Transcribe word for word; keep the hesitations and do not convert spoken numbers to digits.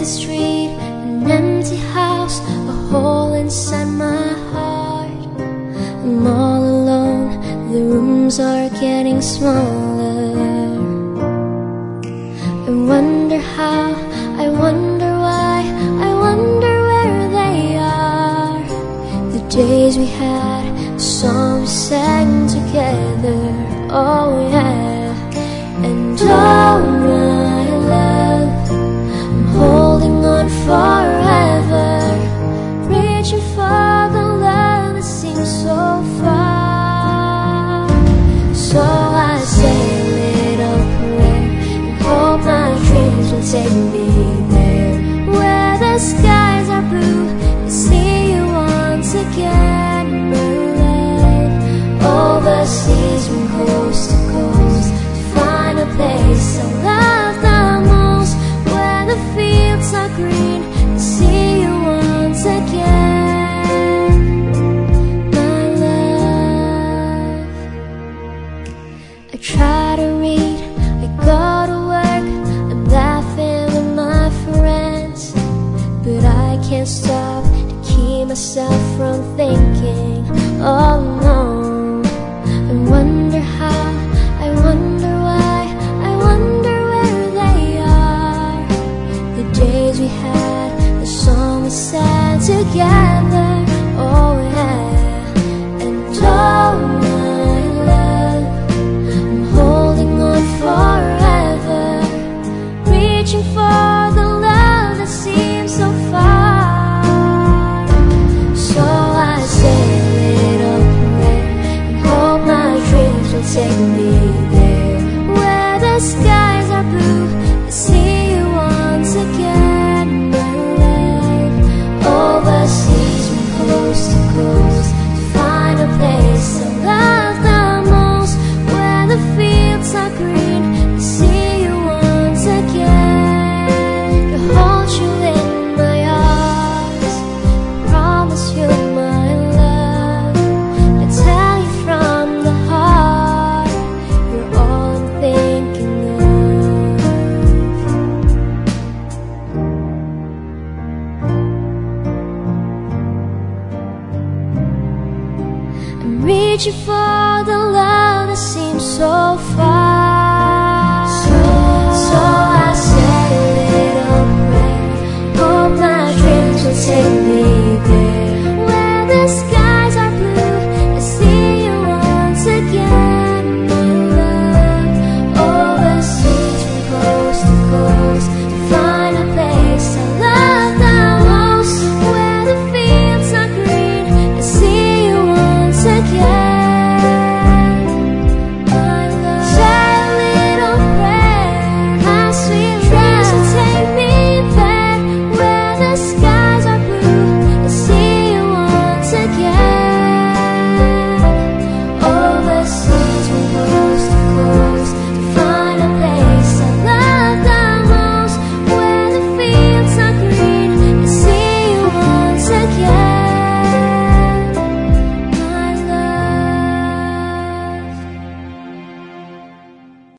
empty street, an empty house, a hole inside my heart. I'm all alone, the rooms are getting smaller. I wonder how, I wonder why, I wonder where they are. The days we had, the songs we sang together, oh yeah. And oh my love, I'm holding on forever, reaching for the love that seems so far. So I say a little prayer and hope my dreams will take me there, where the skies are blue, to see you once again, my love. Overseas from coast to coast, to find a place I love the most, where the fields are green, to see you once again, my love. I try to read, I go to work, I'm laughing with my friends, but I can't stop to keep myself from thinking, oh no. I wonder how, I wonder why, I wonder where they are. The days we had, the song we sang together, oh yeah. And oh my love, I'm holding on forever, reaching for the love that seems so far. So I say a little prayer and hope my dreams will take me there, where the skies are blue, to see you once again, my love. Overseas from coast to coast, to find a place I love the most, where the fields are green, to see you once again, to hold you in my arms, promise you my love, I tell you from the heart, you're all I'm thinking of. I'm reaching for the love that seems so far.